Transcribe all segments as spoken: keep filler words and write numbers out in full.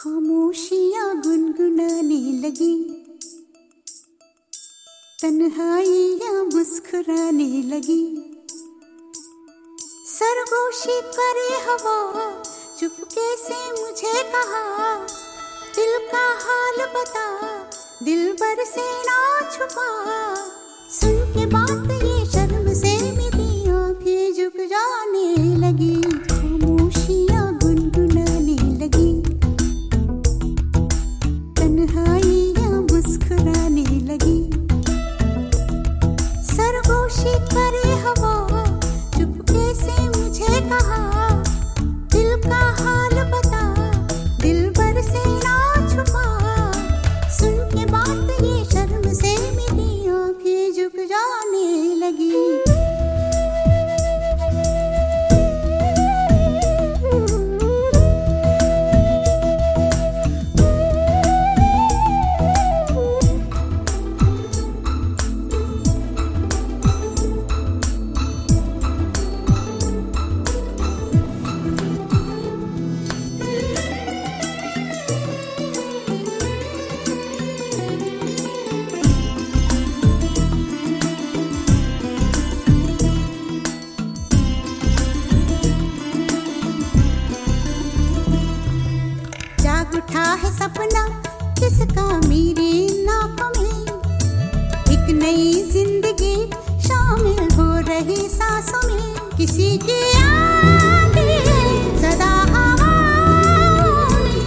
खामोशियाँ गुनगुनाने लगी, तन्हाइयाँ मुस्कुराने लगी। सरगोशी करे हवा, चुपके से मुझे कहा, दिल का हाल बता, दिल भर से ना छुपा। सुन के बात ये शर्म से मेरी आंखें झुक जाने लगी, खामोशियाँ गुनगुनाने लगी, तन्हाइयाँ मुस्कुराने लगी। सरगोशी करे हवा, चुपके से मुझे कहा, दिल का हाल बता, दिल भर से ना छुपा। सुन के बात ये शर्म से मेरी आंखें झुक जाने लगी। उठा है सपना किसका मेरे नाकों में, एक नई जिंदगी शामिल हो रही सांसों में। किसी की आंखें सदा हवाओं में,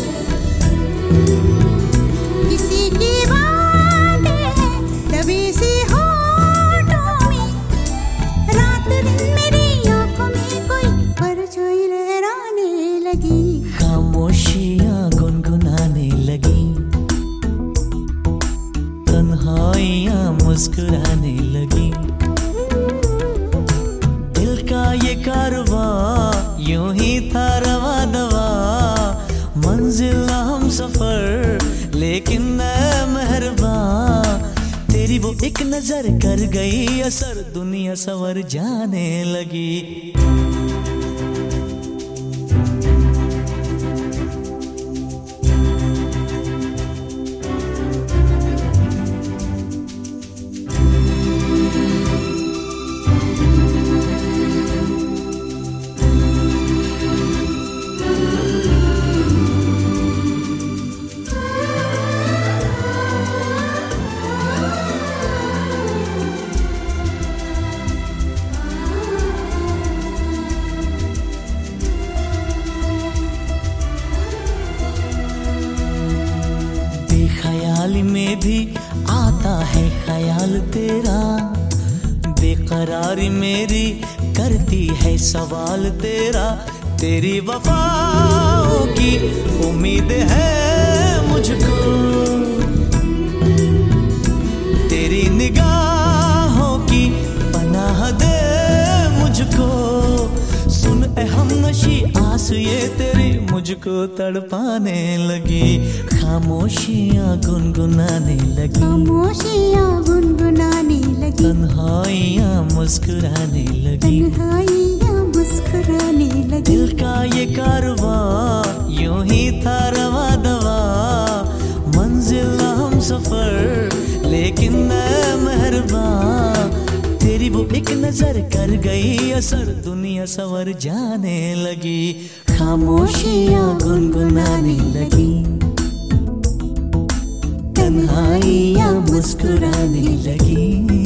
किसी की बातें दबी सी होठों में। रात दिन मेरी आंखों में कोई परछाई लहराने लगी, खामोशियाँ गुनगुनाने लगी, तन्हाइयाँ मुस्कुराने लगी। दिल का ये कारवां यूं ही था रवा दवा, मंजिल ना हम सफर लेकिन मैं मेहरबान। तेरी वो एक नजर कर गई असर, दुनिया संवर जाने लगी। ख्याल में भी आता है ख्याल तेरा, बेकरारी मेरी करती है सवाल तेरा। तेरी वफाओं की उम्मीद है मुझको, तेरी निगाहों की पनाह दे मुझको। सुन ए हमनशी आस ये तेरी मुझको तड़पाने लगी, खामोशियाँ गुनगुनाने लगी, खामोशियाँ गुनगुनाने लगी, तन्हाइयाँ मुस्कुराने लगी, तन्हाइयाँ मुस्कुराने लगी। दिल का ये कारवां यूं ही था रवा दवा, मंजिल ना हम सफर लेकिन मैं मेहरबान। तेरी वो एक नजर कर गई असर, दुनिया संवर जाने लगी, खामोशियाँ गुनगुनाने लगी, तन्हाइयाँ मुस्कुराने लगी।